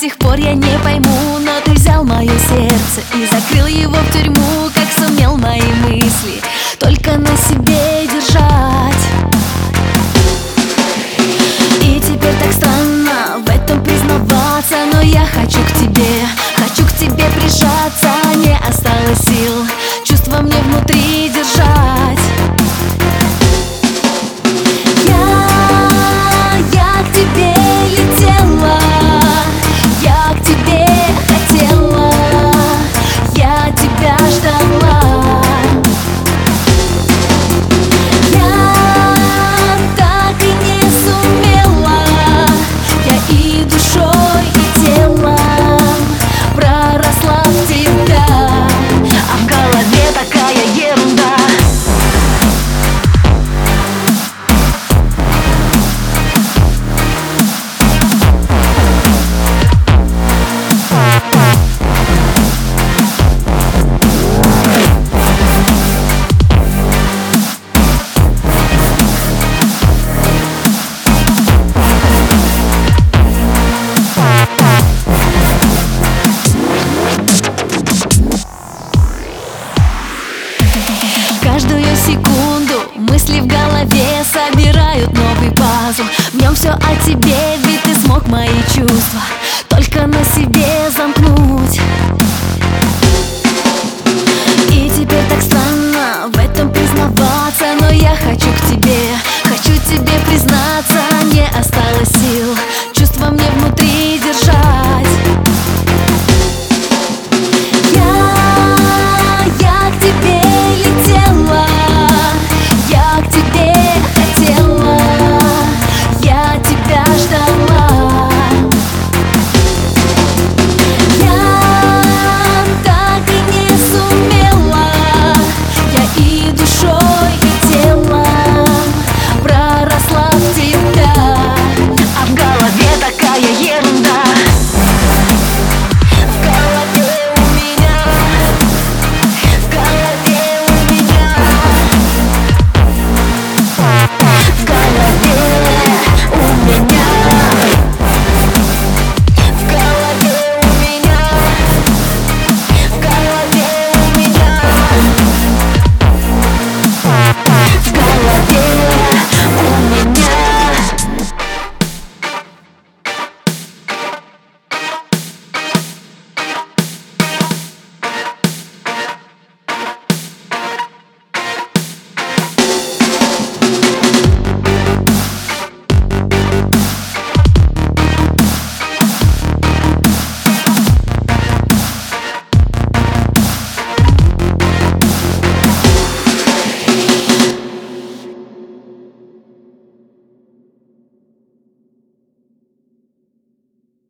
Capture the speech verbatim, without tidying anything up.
сих пор я не пойму, но ты взял мое сердце и закрыл его в тюрьму. Как сумел мои мысли только на себе держать. И теперь так странно в этом признаваться, но я хочу к тебе, хочу к тебе прижаться. Не осталось сил чувства мне внутри держать. Я, я к тебе летела, я к тебе хотела, я тебя ждала. Я так и не сумела, я и душой, и телом проросла в тебя, а в голове такая ерунда. Каждую секунду мысли в голове собирают новый пазл. В нем все о тебе, ведь ты смог мои